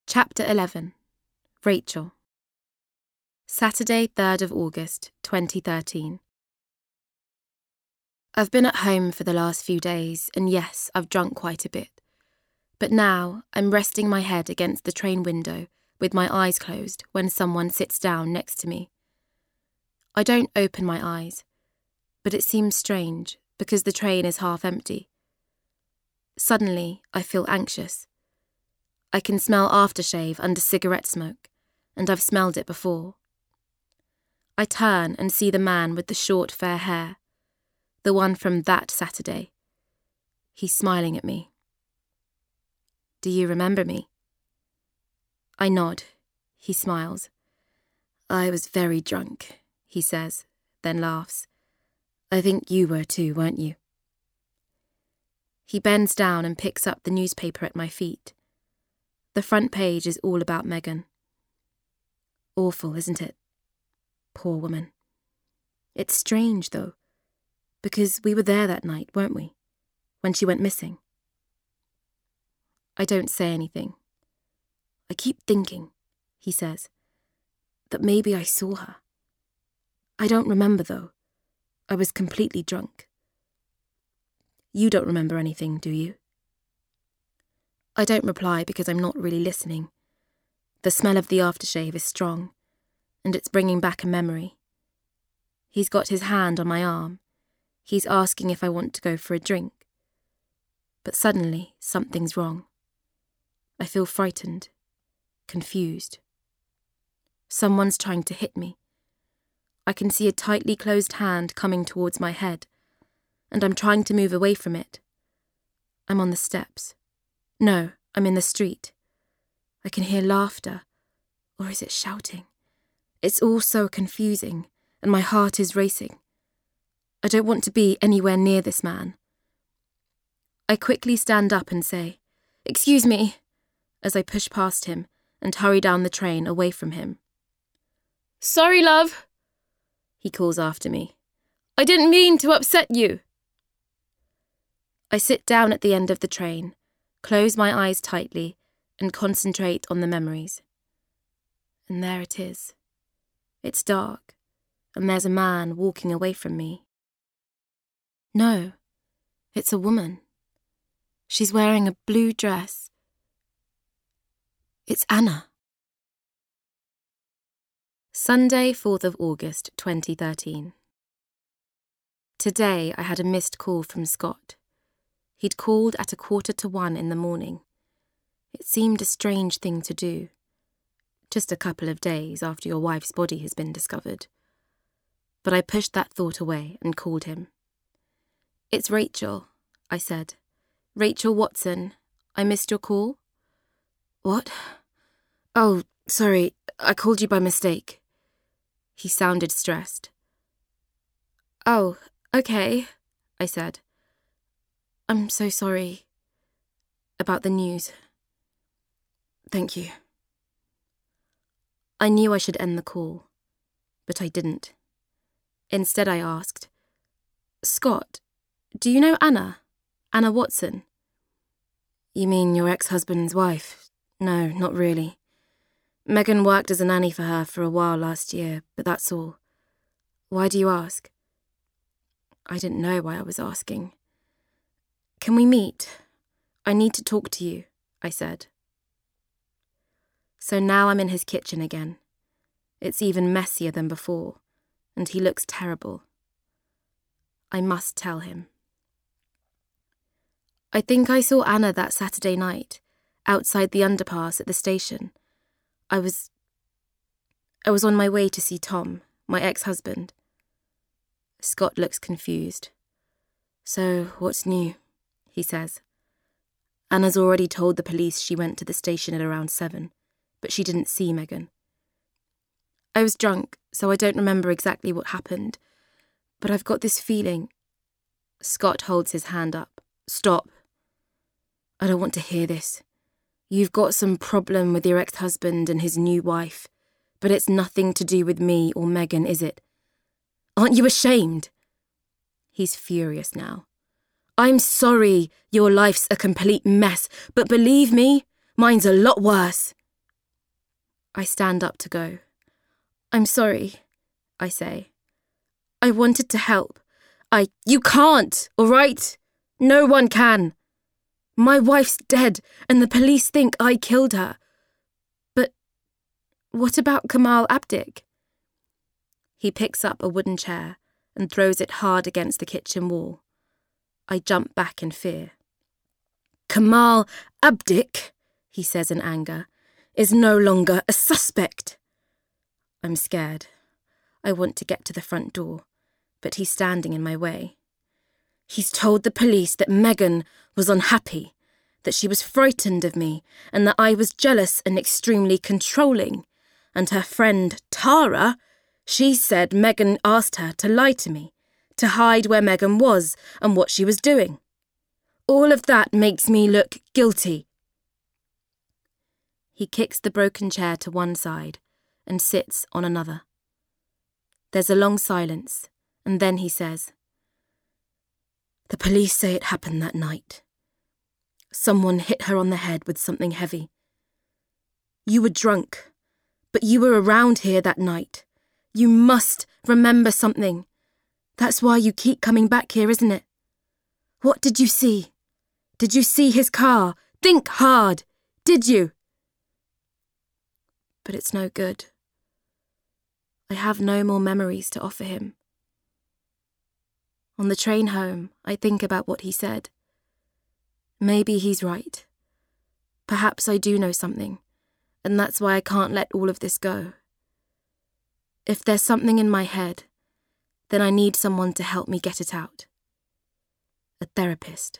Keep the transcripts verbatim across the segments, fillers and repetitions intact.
Chapter eleven. Rachel. Saturday, third of August, twenty thirteen. I've been at home for the last few days, and yes, I've drunk quite a bit. But now, I'm resting my head against the train window with my eyes closed when someone sits down next to me. I don't open my eyes, but it seems strange because the train is half empty. Suddenly, I feel anxious. I can smell aftershave under cigarette smoke, and I've smelled it before. I turn and see the man with the short fair hair, the one from that Saturday. He's smiling at me. "Do you remember me?" I nod. He smiles. "I was very drunk," he says, then laughs. "I think you were too, weren't you?" He bends down and picks up the newspaper at my feet. The front page is all about Megan. Awful, isn't it? Poor woman. It's strange, though, because we were there that night, weren't we? When she went missing. I don't say anything. I keep thinking, he says, that maybe I saw her. I don't remember, though. I was completely drunk. You don't remember anything, do you? I don't reply because I'm not really listening. The smell of the aftershave is strong, and it's bringing back a memory. He's got his hand on my arm. He's asking if I want to go for a drink. But suddenly, something's wrong. I feel frightened, confused. Someone's trying to hit me. I can see a tightly closed hand coming towards my head, and I'm trying to move away from it. I'm on the steps. No, I'm in the street. I can hear laughter, or is it shouting? It's all so confusing, and my heart is racing. I don't want to be anywhere near this man. I quickly stand up and say, "Excuse me," as I push past him and hurry down the train away from him. "Sorry, love," he calls after me. "I didn't mean to upset you." I sit down at the end of the train, close my eyes tightly, and concentrate on the memories. And there it is. It's dark, and there's a man walking away from me. No, it's a woman. She's wearing a blue dress. It's Anna. Sunday, fourth of August, twenty thirteen. Today I had a missed call from Scott. He'd called at a quarter to one in the morning. It seemed a strange thing to do. Just a couple of days after your wife's body has been discovered. But I pushed that thought away and called him. "It's Rachel," I said. "Rachel Watson. I missed your call." "What? Oh, sorry, I called you by mistake." He sounded stressed. "Oh, okay," I said. "I'm so sorry about the news." "Thank you." I knew I should end the call, but I didn't. Instead I asked, "Scott, do you know Anna? Anna Watson?" "You mean your ex-husband's wife? No, not really. Megan worked as a nanny for her for a while last year, but that's all. Why do you ask?" I didn't know why I was asking. "Can we meet? I need to talk to you," I said. So now I'm in his kitchen again. It's even messier than before, and he looks terrible. I must tell him. "I think I saw Anna that Saturday night, outside the underpass at the station. I was... I was on my way to see Tom, my ex-husband." Scott looks confused. "So, what's new?" he says. "Anna's already told the police she went to the station at around seven, but she didn't see Megan." "I was drunk, so I don't remember exactly what happened, but I've got this feeling..." Scott holds his hand up. "Stop. I don't want to hear this. You've got some problem with your ex-husband and his new wife, but it's nothing to do with me or Megan, is it? Aren't you ashamed?" He's furious now. "I'm sorry your life's a complete mess, but believe me, mine's a lot worse." I stand up to go. I'm sorry, I say. I wanted to help. I... You can't, all right? No one can. My wife's dead, and the police think I killed her. But what about Kamal Abdik? He picks up a wooden chair and throws it hard against the kitchen wall. I jump back in fear. Kamal Abdik, he says in anger, is no longer a suspect. I'm scared. I want to get to the front door, but he's standing in my way. He's told the police that Megan was unhappy, that she was frightened of me, and that I was jealous and extremely controlling. And her friend, Tara, she said Megan asked her to lie to me, to hide where Megan was and what she was doing. All of that makes me look guilty. He kicks the broken chair to one side and sits on another. There's a long silence, and then he says, The police say it happened that night. Someone hit her on the head with something heavy. You were drunk, but you were around here that night. You must remember something. That's why you keep coming back here, isn't it? What did you see? Did you see his car? Think hard. Did you? But it's no good. I have no more memories to offer him. On the train home, I think about what he said. Maybe he's right. Perhaps I do know something, and that's why I can't let all of this go. If there's something in my head, then I need someone to help me get it out. A therapist.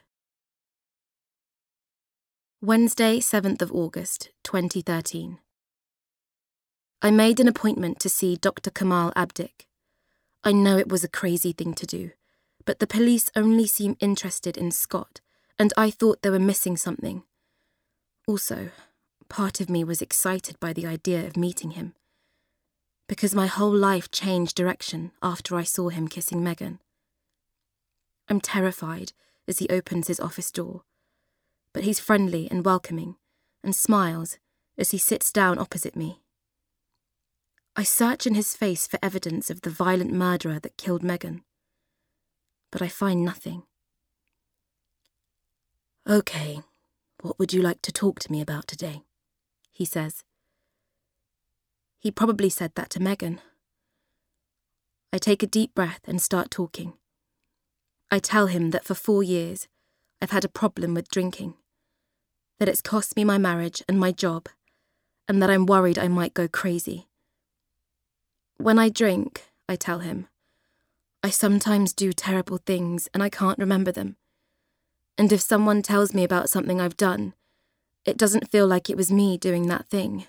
Wednesday, seventh of August, twenty thirteen. I made an appointment to see Doctor Kamal Abdik. I know it was a crazy thing to do, but the police only seem interested in Scott, and I thought they were missing something. Also, part of me was excited by the idea of meeting him, because my whole life changed direction after I saw him kissing Megan. I'm terrified as he opens his office door, but he's friendly and welcoming and smiles as he sits down opposite me. I search in his face for evidence of the violent murderer that killed Megan, but I find nothing. Okay, what would you like to talk to me about today? He says. He probably said that to Megan. I take a deep breath and start talking. I tell him that for four years I've had a problem with drinking, that it's cost me my marriage and my job, and that I'm worried I might go crazy. When I drink, I tell him, I sometimes do terrible things and I can't remember them. And if someone tells me about something I've done, it doesn't feel like it was me doing that thing.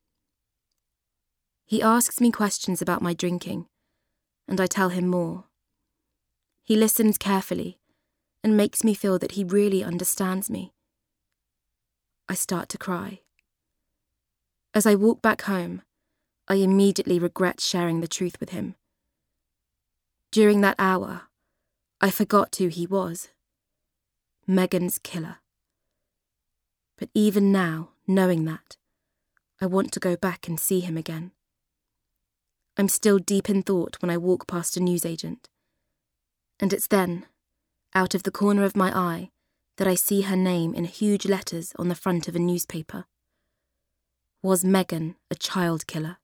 He asks me questions about my drinking, and I tell him more. He listens carefully and makes me feel that he really understands me. I start to cry. As I walk back home, I immediately regret sharing the truth with him. During that hour, I forgot who he was. Megan's killer. But even now, knowing that, I want to go back and see him again. I'm still deep in thought when I walk past a newsagent. And it's then, out of the corner of my eye, that I see her name in huge letters on the front of a newspaper. Was Megan a child killer?